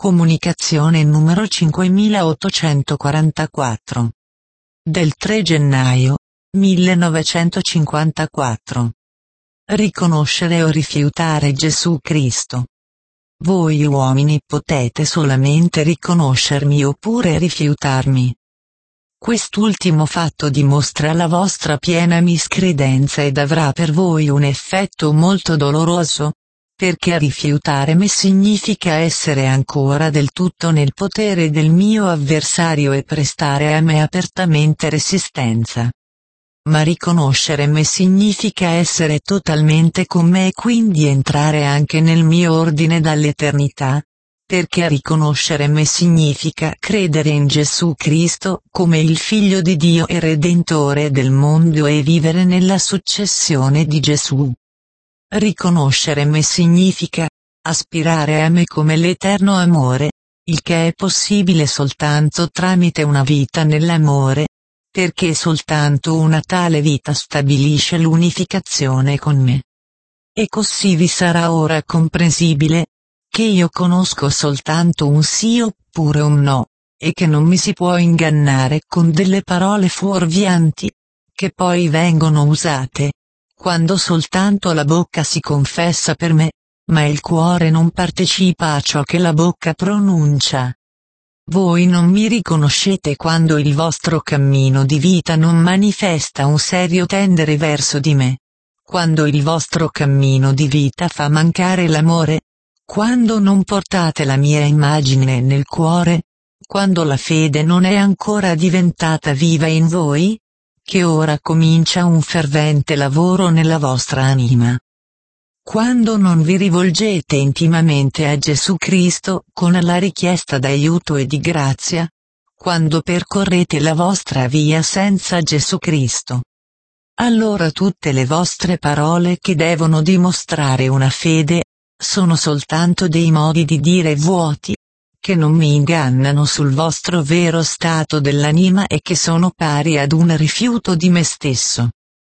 Comunicazione numero 5844. Del 3 gennaio 1954. Riconoscere o rifiutare Gesù Cristo. Voi uomini potete solamente riconoscermi oppure rifiutarmi. Quest'ultimo fatto dimostra la vostra piena miscredenza ed avrà per voi un effetto molto doloroso, perché rifiutare me significa essere ancora del tutto nel potere del mio avversario e prestare a me apertamente resistenza. Ma riconoscere me significa essere totalmente con me e quindi entrare anche nel mio ordine dall'eternità, perché riconoscere me significa credere in Gesù Cristo come il Figlio di Dio e Redentore del mondo e vivere nella successione di Gesù. Riconoscere me significa aspirare a me come l'eterno amore, il che è possibile soltanto tramite una vita nell'amore, perché soltanto una tale vita stabilisce l'unificazione con me. E così vi sarà ora comprensibile che io conosco soltanto un sì oppure un no, e che non mi si può ingannare con delle parole fuorvianti, che poi vengono usate quando soltanto la bocca si confessa per me, ma il cuore non partecipa a ciò che la bocca pronuncia. Voi non mi riconoscete quando il vostro cammino di vita non manifesta un serio tendere verso di me, quando il vostro cammino di vita fa mancare l'amore, quando non portate la mia immagine nel cuore, quando la fede non è ancora diventata viva in voi, che ora comincia un fervente lavoro nella vostra anima. Quando non vi rivolgete intimamente a Gesù Cristo con la richiesta d'aiuto e di grazia, quando percorrete la vostra via senza Gesù Cristo. Allora tutte le vostre parole che devono dimostrare una fede, sono soltanto dei modi di dire vuoti, che non mi ingannano sul vostro vero stato dell'anima e che sono pari ad un rifiuto di me stesso.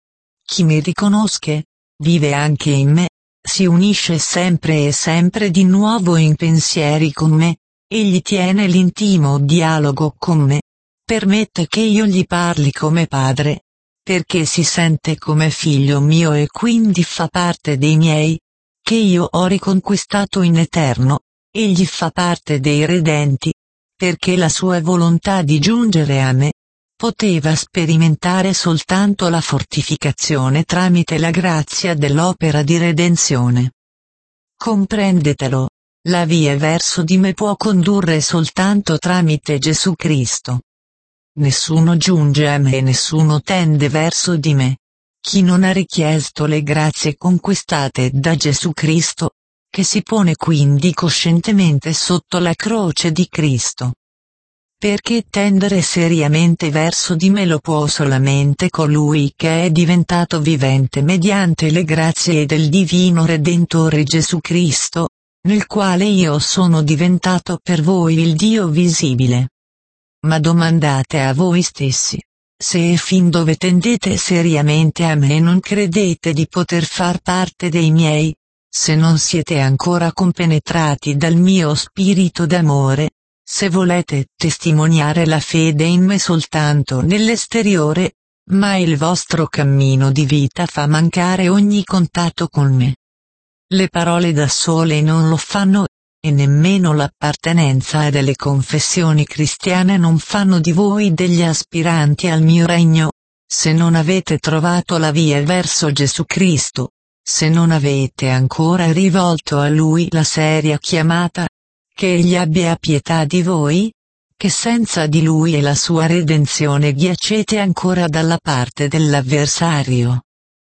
Chi mi riconosce, vive anche in me, si unisce sempre e sempre di nuovo in pensieri con me, egli tiene l'intimo dialogo con me, permette che io gli parli come padre, perché si sente come figlio mio e quindi fa parte dei miei, che io ho riconquistato in eterno. Egli fa parte dei redenti, perché la sua volontà di giungere a me, poteva sperimentare soltanto la fortificazione tramite la grazia dell'opera di redenzione. Comprendetelo, la via verso di me può condurre soltanto tramite Gesù Cristo. Nessuno giunge a me e nessuno tende verso di me. Chi non ha richiesto le grazie conquistate da Gesù Cristo, che si pone quindi coscientemente sotto la croce di Cristo. Perché tendere seriamente verso di me lo può solamente colui che è diventato vivente mediante le grazie del Divino Redentore Gesù Cristo, nel quale io sono diventato per voi il Dio visibile. Ma domandate a voi stessi, se e fin dove tendete seriamente a me non credete di poter far parte dei miei, se non siete ancora compenetrati dal mio spirito d'amore, se volete testimoniare la fede in me soltanto nell'esteriore, ma il vostro cammino di vita fa mancare ogni contatto con me. Le parole da sole non lo fanno, e nemmeno l'appartenenza delle confessioni cristiane non fanno di voi degli aspiranti al mio regno, se non avete trovato la via verso Gesù Cristo. Se non avete ancora rivolto a Lui la seria chiamata, che Egli abbia pietà di voi, che senza di Lui e la sua redenzione giacete ancora dalla parte dell'avversario.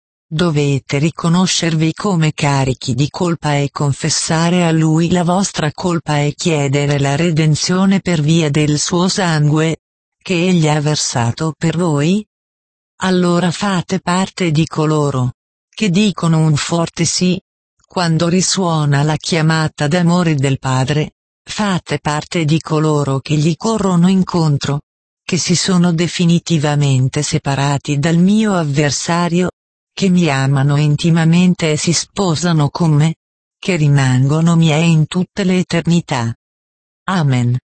Dovete riconoscervi come carichi di colpa e confessare a Lui la vostra colpa e chiedere la redenzione per via del suo sangue, che Egli ha versato per voi? Allora fate parte di coloro che dicono un forte sì, quando risuona la chiamata d'amore del Padre, fate parte di coloro che gli corrono incontro, che si sono definitivamente separati dal mio avversario, che mi amano intimamente e si sposano con me, che rimangono miei in tutte le eternità. Amen.